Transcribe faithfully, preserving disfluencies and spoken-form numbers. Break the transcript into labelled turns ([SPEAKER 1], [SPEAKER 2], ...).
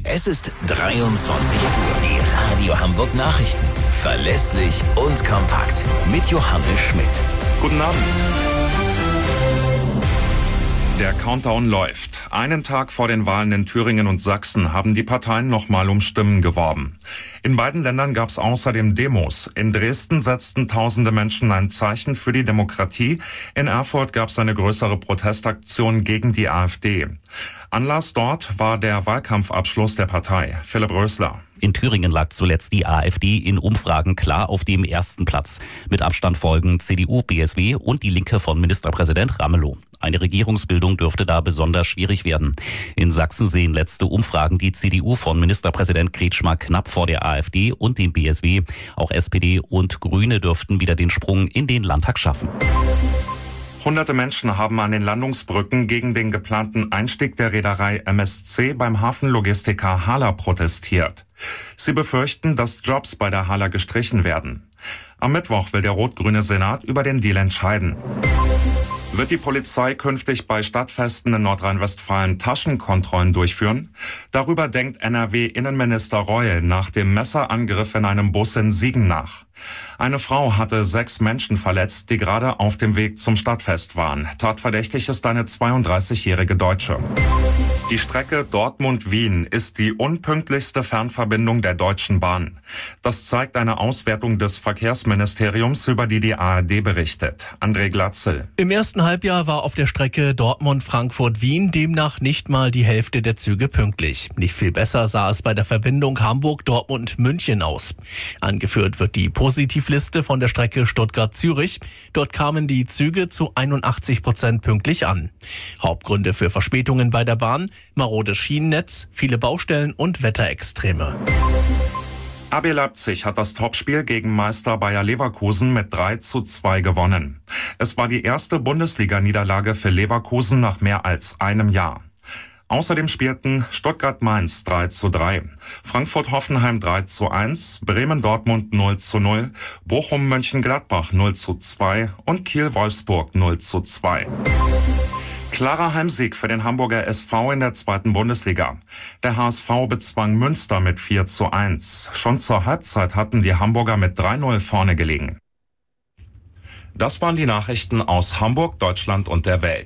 [SPEAKER 1] Es ist dreiundzwanzig Uhr. Die Radio Hamburg Nachrichten. Verlässlich und kompakt. Mit Johannes Schmidt.
[SPEAKER 2] Guten Abend. Der Countdown läuft. Einen Tag vor den Wahlen in Thüringen und Sachsen haben die Parteien nochmal um Stimmen geworben. In beiden Ländern gab es außerdem Demos. In Dresden setzten tausende Menschen ein Zeichen für die Demokratie. In Erfurt gab es eine größere Protestaktion gegen die AfD. Anlass dort war der Wahlkampfabschluss der Partei. Philipp Rösler.
[SPEAKER 3] In Thüringen lag zuletzt die AfD in Umfragen klar auf dem ersten Platz. Mit Abstand folgen C D U, B S W und die Linke von Ministerpräsident Ramelow. Eine Regierungsbildung dürfte da besonders schwierig werden. In Sachsen sehen letzte Umfragen die C D U von Ministerpräsident Kretschmer knapp vor der AfD und dem B S W. Auch S P D und Grüne dürften wieder den Sprung in den Landtag schaffen.
[SPEAKER 2] Hunderte Menschen haben an den Landungsbrücken gegen den geplanten Einstieg der Reederei M S C beim Hafenlogistiker Hala protestiert. Sie befürchten, dass Jobs bei der Hala gestrichen werden. Am Mittwoch will der rot-grüne Senat über den Deal entscheiden. Wird die Polizei künftig bei Stadtfesten in Nordrhein-Westfalen Taschenkontrollen durchführen? Darüber denkt N R W-Innenminister Reul nach dem Messerangriff in einem Bus in Siegen nach. Eine Frau hatte sechs Menschen verletzt, die gerade auf dem Weg zum Stadtfest waren. Tatverdächtig ist eine zweiunddreißigjährige Deutsche. Die Strecke Dortmund-Wien ist die unpünktlichste Fernverbindung der Deutschen Bahn. Das zeigt eine Auswertung des Verkehrsministeriums, über die die A R D berichtet. André Glatzel.
[SPEAKER 4] Im ersten Halbjahr war auf der Strecke Dortmund-Frankfurt-Wien demnach nicht mal die Hälfte der Züge pünktlich. Nicht viel besser sah es bei der Verbindung Hamburg-Dortmund-München aus. Angeführt wird die Positivliste von der Strecke Stuttgart-Zürich. Dort kamen die Züge zu einundachtzig Prozent pünktlich an. Hauptgründe für Verspätungen bei der Bahn: marodes Schienennetz, viele Baustellen und Wetterextreme.
[SPEAKER 2] R B Leipzig hat das Topspiel gegen Meister Bayer Leverkusen mit drei zu zwei gewonnen. Es war die erste Bundesliga-Niederlage für Leverkusen nach mehr als einem Jahr. Außerdem spielten Stuttgart-Mainz drei zu drei, Frankfurt-Hoffenheim drei zu eins, Bremen-Dortmund null zu null, Bochum-Mönchengladbach null zu zwei und Kiel-Wolfsburg null zu zwei. Klarer Heimsieg für den Hamburger S V in der zweiten Bundesliga. Der H S V bezwang Münster mit vier zu eins. Schon zur Halbzeit hatten die Hamburger mit drei null vorne gelegen. Das waren die Nachrichten aus Hamburg, Deutschland und der Welt.